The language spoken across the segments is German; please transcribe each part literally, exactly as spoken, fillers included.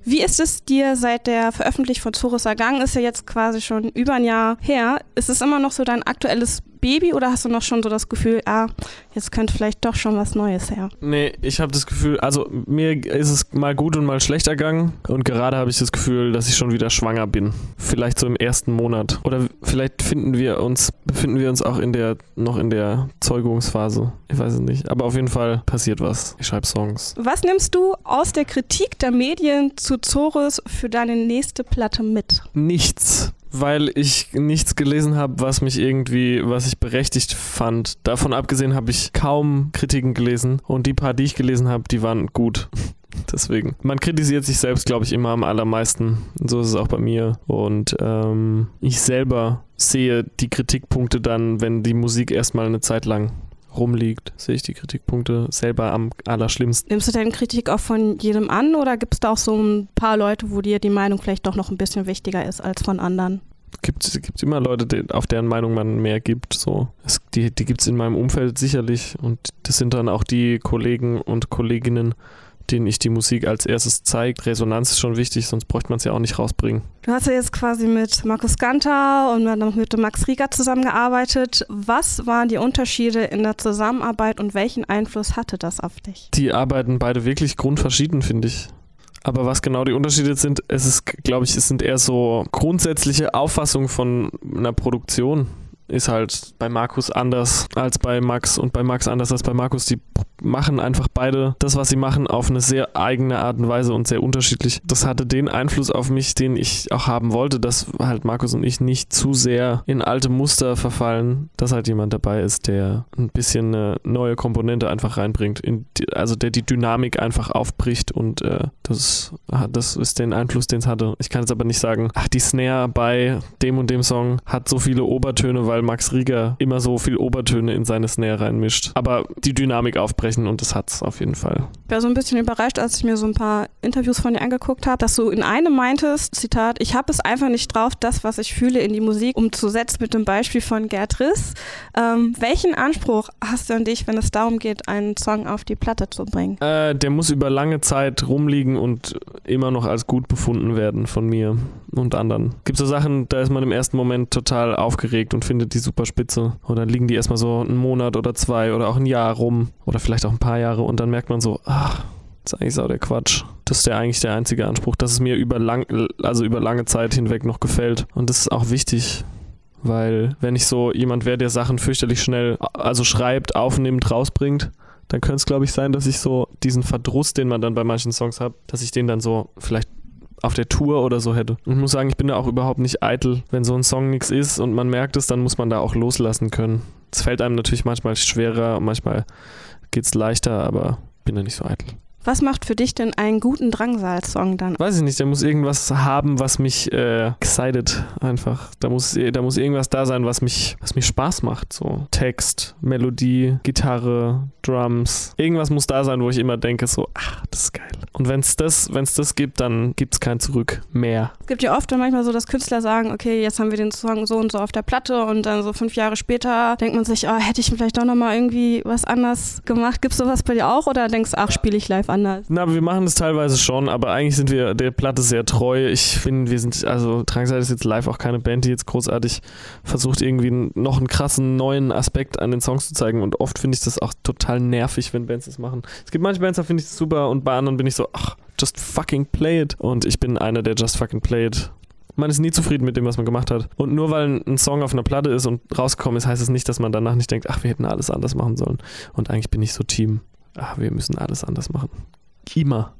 Wie ist es dir seit der Veröffentlichung von Zores ergangen? Ist ja jetzt quasi schon über ein Jahr her. Ist es immer noch so dein aktuelles Baby oder hast du noch schon so das Gefühl, ah, jetzt könnte vielleicht doch schon was Neues her? Nee, ich habe das Gefühl, also mir ist es mal gut und mal schlecht ergangen und gerade habe ich das Gefühl, dass ich schon wieder schwanger bin. Vielleicht so im ersten Monat. Oder vielleicht finden wir uns, befinden wir uns auch in der, noch in der Zeugungsphase. Ich weiß es nicht. Aber auf jeden Fall passiert was. Ich schreibe Songs. Was nimmst du aus der Kritik der Medien zu Zores für deine nächste Platte mit? Nichts. Weil ich nichts gelesen habe, was mich irgendwie, was ich berechtigt fand. Davon abgesehen habe ich kaum Kritiken gelesen und die paar, die ich gelesen habe, die waren gut. Deswegen. Man kritisiert sich selbst, glaube ich, immer am allermeisten. So ist es auch bei mir. Und ähm, ich selber sehe die Kritikpunkte dann, wenn die Musik erstmal eine Zeit lang rumliegt, sehe ich die Kritikpunkte selber am allerschlimmsten. Nimmst du denn Kritik auch von jedem an oder gibt es da auch so ein paar Leute, wo dir die Meinung vielleicht doch noch ein bisschen wichtiger ist als von anderen? Gibt gibt immer Leute, die, auf deren Meinung man mehr gibt. So. Es, die die gibt es in meinem Umfeld sicherlich und das sind dann auch die Kollegen und Kolleginnen, denen ich die Musik als erstes zeige. Resonanz ist schon wichtig, sonst bräuchte man es ja auch nicht rausbringen. Du hast ja jetzt quasi mit Markus Ganter und dann noch mit Max Rieger zusammengearbeitet. Was waren die Unterschiede in der Zusammenarbeit und welchen Einfluss hatte das auf dich? Die arbeiten beide wirklich grundverschieden, finde ich. Aber was genau die Unterschiede sind, es ist, glaube ich, es sind eher so grundsätzliche Auffassungen von einer Produktion. Ist halt bei Markus anders als bei Max und bei Max anders als bei Markus. Die machen einfach beide das, was sie machen, auf eine sehr eigene Art und Weise und sehr unterschiedlich. Das hatte den Einfluss auf mich, den ich auch haben wollte, dass halt Markus und ich nicht zu sehr in alte Muster verfallen, dass halt jemand dabei ist, der ein bisschen eine neue Komponente einfach reinbringt, in die, also der die Dynamik einfach aufbricht und äh, das, das ist den Einfluss, den es hatte. Ich kann jetzt aber nicht sagen, ach, die Snare bei dem und dem Song hat so viele Obertöne, weil Max Rieger immer so viel Obertöne in seine Snare reinmischt. Aber die Dynamik aufbrechen und das hat's auf jeden Fall. Ich war so ein bisschen überrascht, als ich mir so ein paar Interviews von dir angeguckt habe, dass du in einem meintest, Zitat, ich habe es einfach nicht drauf, das, was ich fühle, in die Musik umzusetzen, mit dem Beispiel von Gerd Riss. Ähm, welchen Anspruch hast du an dich, wenn es darum geht, einen Song auf die Platte zu bringen? Äh, der muss über lange Zeit rumliegen und immer noch als gut befunden werden von mir und anderen. Gibt so Sachen, da ist man im ersten Moment total aufgeregt und findet die super spitze. Und dann liegen die erstmal so einen Monat oder zwei oder auch ein Jahr rum oder vielleicht auch ein paar Jahre und dann merkt man so, ach, das ist eigentlich so der Quatsch. Das ist der eigentlich der einzige Anspruch, dass es mir über lang, also über lange Zeit hinweg noch gefällt. Und das ist auch wichtig, weil wenn ich so jemand wäre, der Sachen fürchterlich schnell, also schreibt, aufnimmt, rausbringt, dann könnte es, glaube ich, sein, dass ich so diesen Verdruss, den man dann bei manchen Songs hat, dass ich den dann so vielleicht auf der Tour oder so hätte. Und ich muss sagen, ich bin da auch überhaupt nicht eitel. Wenn so ein Song nichts ist und man merkt es, dann muss man da auch loslassen können. Es fällt einem natürlich manchmal schwerer, manchmal geht es leichter, aber ich bin da nicht so eitel. Was macht für dich denn einen guten Drangsal-Song dann? Weiß ich nicht, der muss irgendwas haben, was mich äh, excited einfach. Da muss, da muss irgendwas da sein, was mich, was mich Spaß macht. So Text, Melodie, Gitarre, Drums. Irgendwas muss da sein, wo ich immer denke so, ach, das ist geil. Und wenn es das, wenn's das gibt, dann gibt es kein Zurück mehr. Es gibt ja oft dann manchmal so, dass Künstler sagen, okay, jetzt haben wir den Song so und so auf der Platte und dann so fünf Jahre später denkt man sich, oh, hätte ich vielleicht doch nochmal irgendwie was anders gemacht. Gibt es sowas bei dir auch oder denkst du, ach, spiele ich live anders? Na, aber wir machen das teilweise schon, aber eigentlich sind wir der Platte sehr treu. Ich finde, wir sind, also Drangsal ist jetzt live auch keine Band, die jetzt großartig versucht, irgendwie noch einen krassen neuen Aspekt an den Songs zu zeigen und oft finde ich das auch total nervig, wenn Bands das machen. Es gibt manche Bands, da finde ich das super und bei anderen bin ich so, ach, just fucking play it. Und ich bin einer, der just fucking play it. Man ist nie zufrieden mit dem, was man gemacht hat. Und nur weil ein Song auf einer Platte ist und rausgekommen ist, heißt es nicht, dass man danach nicht denkt, ach, wir hätten alles anders machen sollen. Und eigentlich bin ich so Team, ach, wir müssen alles anders machen. Immer.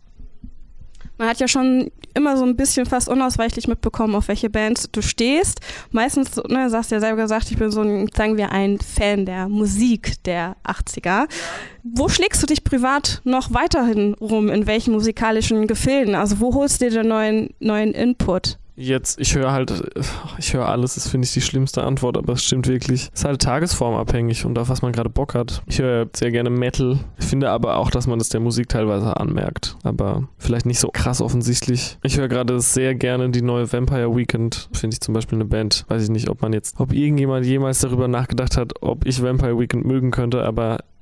Man hat ja schon immer so ein bisschen fast unausweichlich mitbekommen, auf welche Bands du stehst. Meistens, ne, hast du ja selber gesagt, ich bin so ein, sagen wir, ein Fan der Musik der achtziger. Wo schlägst du dich privat noch weiterhin rum? In welchen musikalischen Gefilden? Also wo holst du dir den neuen, neuen Input? Jetzt, ich höre halt, ich höre alles, das finde ich die schlimmste Antwort, aber es stimmt wirklich. Es ist halt tagesformabhängig und auf was man gerade Bock hat. Ich höre sehr gerne Metal. Ich finde aber auch, dass man das der Musik teilweise anmerkt, aber vielleicht nicht so krass offensichtlich. Ich höre gerade sehr gerne die neue Vampire Weekend, finde ich zum Beispiel eine Band. Weiß ich nicht, ob man jetzt, ob irgendjemand jemals darüber nachgedacht hat, ob ich Vampire Weekend mögen könnte, aber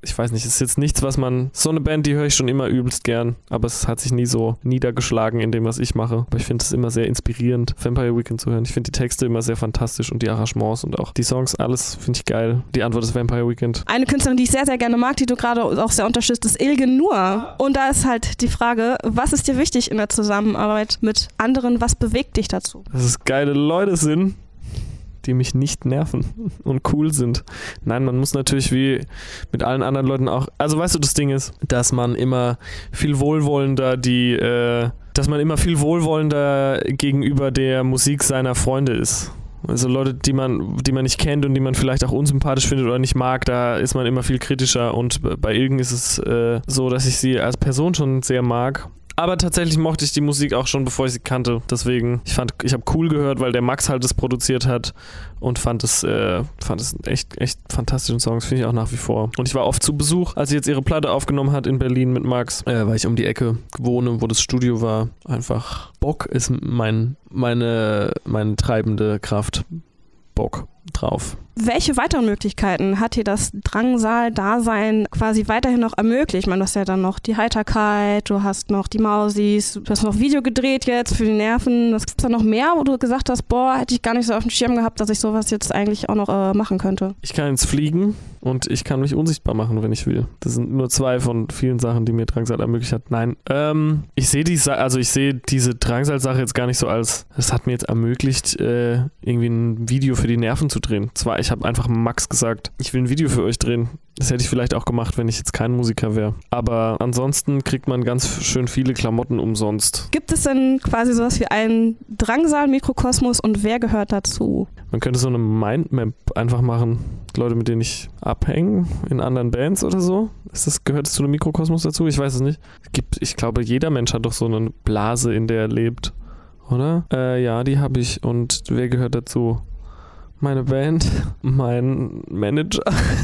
ich weiß nicht, es ist jetzt nichts, was man, so eine Band, die höre ich schon immer übelst gern, aber es hat sich nie so niedergeschlagen in dem, was ich mache. Aber ich finde es immer sehr inspirierend, Vampire Weekend zu hören. Ich finde die Texte immer sehr fantastisch und die Arrangements und auch die Songs, alles finde ich geil. Die Antwort ist Vampire Weekend. Eine Künstlerin, die ich sehr, sehr gerne mag, die du gerade auch sehr unterstützt, ist Ilgen Nur. Und da ist halt die Frage, was ist dir wichtig in der Zusammenarbeit mit anderen? Was bewegt dich dazu? Dass es geile Leute sind, die mich nicht nerven und cool sind. Nein, man muss natürlich wie mit allen anderen Leuten auch, also weißt du, das Ding ist, dass man immer viel wohlwollender die, äh, dass man immer viel wohlwollender gegenüber der Musik seiner Freunde ist. Also Leute, die man, die man nicht kennt und die man vielleicht auch unsympathisch findet oder nicht mag, da ist man immer viel kritischer und bei Ilgen ist es äh, so, dass ich sie als Person schon sehr mag. Aber tatsächlich mochte ich die Musik auch schon, bevor ich sie kannte. Deswegen, ich fand, ich habe Cool gehört, weil der Max halt das produziert hat und fand es, äh, fand es echt, echt fantastischen Songs, finde ich auch nach wie vor. Und ich war oft zu Besuch, als sie jetzt ihre Platte aufgenommen hat in Berlin mit Max, äh, weil ich um die Ecke wohne, wo das Studio war. Einfach Bock ist mein, meine, meine treibende Kraft. Bock drauf. Welche weiteren Möglichkeiten hat dir das Drangsal-Dasein quasi weiterhin noch ermöglicht? Ich meine, du hast ja dann noch die Heiterkeit, du hast noch die Mausis, du hast noch Video gedreht jetzt für die Nerven. Was gibt es da noch mehr, wo du gesagt hast, boah, hätte ich gar nicht so auf dem Schirm gehabt, dass ich sowas jetzt eigentlich auch noch äh, machen könnte? Ich kann jetzt fliegen und ich kann mich unsichtbar machen, wenn ich will. Das sind nur zwei von vielen Sachen, die mir Drangsal ermöglicht hat. Nein, ähm, ich sehe die, also ich sehe diese Drangsal-Sache jetzt gar nicht so als, es hat mir jetzt ermöglicht, äh, irgendwie ein Video für die Nerven zu drehen. Zwar, ich habe einfach Max gesagt, ich will ein Video für euch drehen. Das hätte ich vielleicht auch gemacht, wenn ich jetzt kein Musiker wäre. Aber ansonsten kriegt man ganz schön viele Klamotten umsonst. Gibt es denn quasi sowas wie einen Drangsal-Mikrokosmos und wer gehört dazu? Man könnte so eine Mindmap einfach machen. Leute, mit denen ich abhänge, in anderen Bands oder so. Ist das, gehört es zu einem Mikrokosmos dazu? Ich weiß es nicht. Es gibt, ich glaube, jeder Mensch hat doch so eine Blase, in der er lebt. Oder? Äh, ja, die habe ich. Und wer gehört dazu? Meine Band, mein Manager.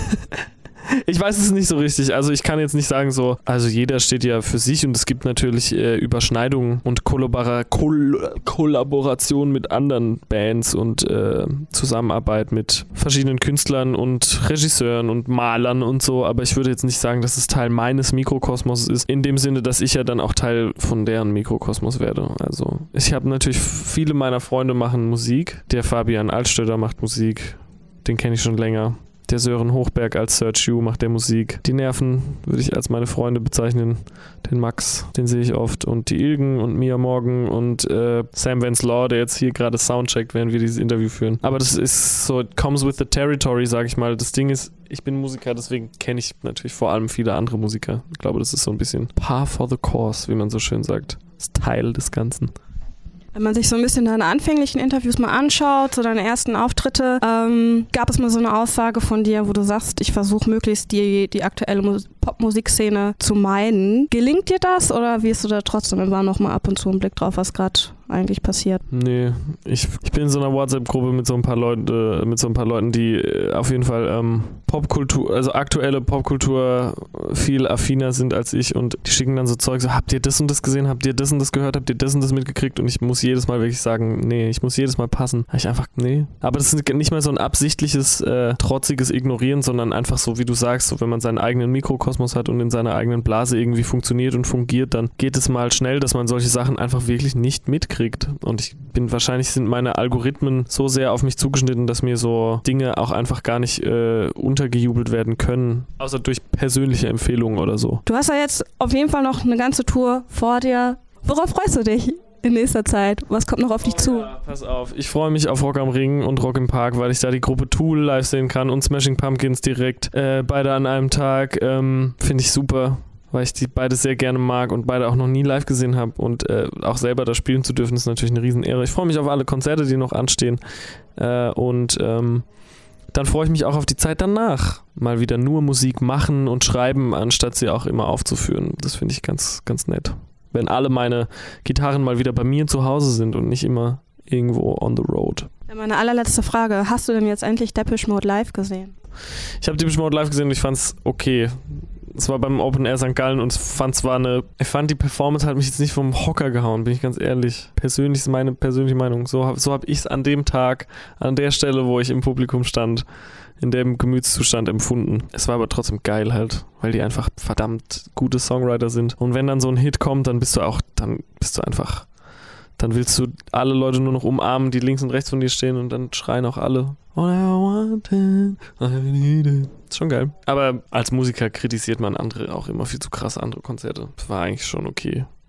Ich weiß es nicht so richtig. Also ich kann jetzt nicht sagen so, also jeder steht ja für sich und es gibt natürlich äh, Überschneidungen und Kollabora- Koll- Kollaboration mit anderen Bands und äh, Zusammenarbeit mit verschiedenen Künstlern und Regisseuren und Malern und so, aber ich würde jetzt nicht sagen, dass es Teil meines Mikrokosmos ist, in dem Sinne, dass ich ja dann auch Teil von deren Mikrokosmos werde. Also ich habe natürlich, viele meiner Freunde machen Musik. Der Fabian Altstötter macht Musik, den kenne ich schon länger. Der Sören Hochberg als Search You macht der Musik. Die Nerven würde ich als meine Freunde bezeichnen. Den Max, den sehe ich oft. Und die Ilgen und Mia Morgan und äh, Sam Vance Law, der jetzt hier gerade soundcheckt, während wir dieses Interview führen. Aber das ist so, it comes with the territory, sage ich mal. Das Ding ist, ich bin Musiker, deswegen kenne ich natürlich vor allem viele andere Musiker. Ich glaube, das ist so ein bisschen par for the course, wie man so schön sagt. Das ist Teil des Ganzen. Wenn man sich so ein bisschen deine anfänglichen Interviews mal anschaut, so deine ersten Auftritte, ähm, gab es mal so eine Aussage von dir, wo du sagst, ich versuche möglichst die, die aktuelle Mus- Popmusikszene zu meiden. Gelingt dir das oder wirst du da trotzdem immer noch mal ab und zu einen Blick drauf, was gerade eigentlich passiert? Nee, ich, ich bin in so einer WhatsApp-Gruppe mit so ein paar Leuten, äh, mit so ein paar Leuten, die äh, auf jeden Fall ähm, Popkultur, also aktuelle Popkultur viel affiner sind als ich und die schicken dann so Zeug, so, habt ihr das und das gesehen, habt ihr das und das gehört, habt ihr das und das mitgekriegt und ich muss jedes Mal wirklich sagen, nee, ich muss jedes Mal passen. Ich einfach, nee. Aber das ist nicht mehr so ein absichtliches, äh, trotziges Ignorieren, sondern einfach so, wie du sagst, so, wenn man seinen eigenen Mikrokosmos hat und in seiner eigenen Blase irgendwie funktioniert und fungiert, dann geht es mal schnell, dass man solche Sachen einfach wirklich nicht mitkriegt. Und ich bin, wahrscheinlich sind meine Algorithmen so sehr auf mich zugeschnitten, dass mir so Dinge auch einfach gar nicht äh, untergejubelt werden können, außer durch persönliche Empfehlungen oder so. Du hast ja jetzt auf jeden Fall noch eine ganze Tour vor dir. Worauf freust du dich in nächster Zeit? Was kommt noch auf dich zu? Ja, pass auf, ich freue mich auf Rock am Ring und Rock im Park, weil ich da die Gruppe Tool live sehen kann und Smashing Pumpkins direkt. Äh, beide an einem Tag, ähm, finde ich super, weil ich die beide sehr gerne mag und beide auch noch nie live gesehen habe und äh, auch selber da spielen zu dürfen, ist natürlich eine Riesenehre. Ich freue mich auf alle Konzerte, die noch anstehen äh, und ähm, dann freue ich mich auch auf die Zeit danach. Mal wieder nur Musik machen und schreiben, anstatt sie auch immer aufzuführen. Das finde ich ganz, ganz nett. Wenn alle meine Gitarren mal wieder bei mir zu Hause sind und nicht immer irgendwo on the road. Ja, meine allerletzte Frage. Hast du denn jetzt endlich Depeche Mode live gesehen? Ich habe Depeche Mode live gesehen und ich fand es okay. es war beim Open Air Sankt Gallen und fand zwar eine, ich fand die Performance hat mich jetzt nicht vom Hocker gehauen, bin ich ganz ehrlich. Persönlich ist meine persönliche Meinung. So habe so hab ich es an dem Tag, an der Stelle, wo ich im Publikum stand, in dem Gemütszustand empfunden. Es war aber trotzdem geil halt, weil die einfach verdammt gute Songwriter sind. Und wenn dann so ein Hit kommt, dann bist du auch, dann bist du einfach, dann willst du alle Leute nur noch umarmen, die links und rechts von dir stehen und dann schreien auch alle. All I wanted, I needed. Ist schon geil. Aber als Musiker kritisiert man andere auch immer viel zu krass, andere Konzerte. Das war eigentlich schon okay.